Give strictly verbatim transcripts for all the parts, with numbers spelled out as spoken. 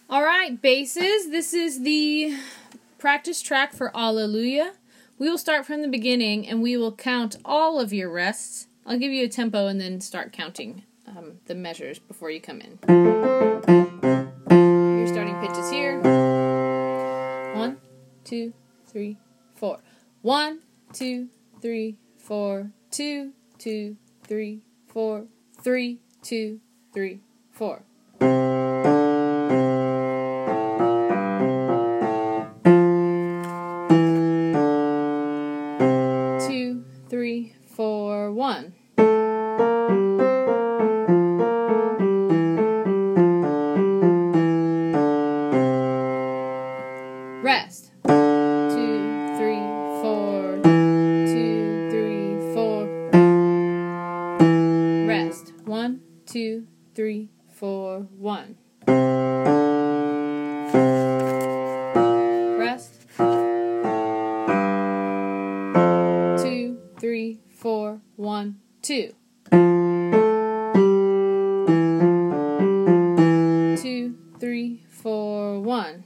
Alright, basses, this is the practice track for Alleluia. We will start from the beginning and we will count all of your rests. I'll give you a tempo and then start counting um, the measures before you come in. Your starting pitch is here. One, two, three, four. One, two, three, four. Two, two, three, four. Three, two, three, four. Two, three, four, one. Rest. Two, three, four. Two, three, four. Rest. One, two, three, four, one. Rest. Two, three, four, one, two. Two, three, four, one.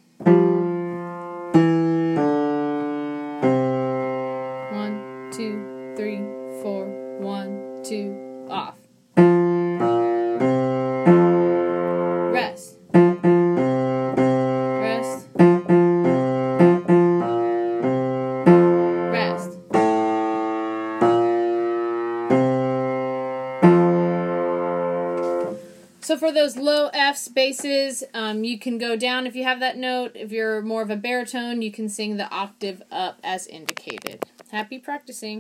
One, two, three, four, one, two, off. Rest. Rest. Rest. So for those low F's, basses, um, you can go down if you have that note. If you're more of a baritone, you can sing the octave up as indicated. Happy practicing.